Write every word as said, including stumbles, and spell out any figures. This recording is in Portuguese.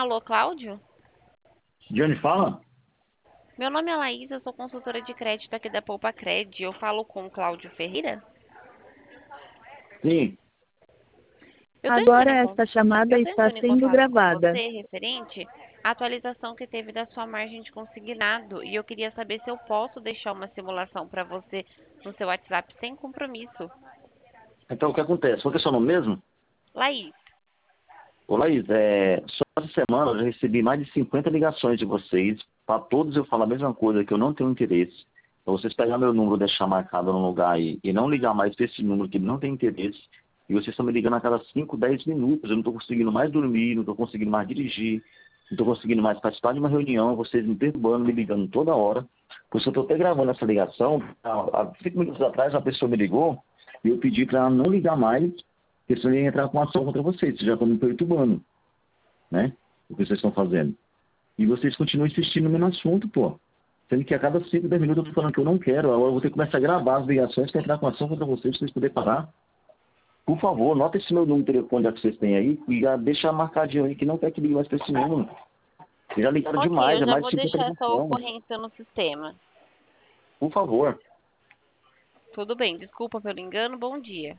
Alô, Cláudio? De onde fala? Meu nome é Laís, eu sou consultora de crédito aqui da Poupa Cred. Eu falo com o Cláudio Ferreira? Sim. Eu estou entrando Agora em, con- esta chamada eu tô está entrando em sendo contato com gravada. você referente à atualização que teve da sua margem de consignado e eu queria saber se eu posso deixar uma simulação para você no seu WhatsApp sem compromisso. Então, o que acontece? Qual que é o seu nome mesmo? Laís, Ô, Laís, é, só essa semana eu já recebi mais de cinquenta ligações de vocês. Para todos eu falo a mesma coisa, que eu não tenho interesse. Então, vocês pegar meu número, deixar marcado no lugar aí e não ligar mais para esse número que não tem interesse. E vocês estão me ligando a cada cinco, dez minutos. Eu não estou conseguindo mais dormir, não estou conseguindo mais dirigir, não estou conseguindo mais participar de uma reunião. Vocês me perturbando, me ligando toda hora. Por isso eu estou até gravando essa ligação. Há há cinco minutos atrás, uma pessoa me ligou e eu pedi para ela não ligar mais, porque senão eu ia entrar com ação contra vocês. Vocês já estão me perturbando, né? O que vocês estão fazendo. E vocês continuam insistindo no mesmo assunto, pô. Sendo que a cada cinco, dez minutos eu estou falando que eu não quero. Agora eu vou ter que começar a gravar as ligações para entrar com ação contra vocês, para vocês poderem parar. Por favor, nota esse meu número de telefone já que vocês têm aí e já deixa marcadinho aí que não quer que ligue mais para esse número. Vocês já ligaram ok, demais, eu é já mais de vou cinquenta deixar essa ligações. ocorrência no sistema. Por favor. Tudo bem, desculpa pelo engano, bom dia.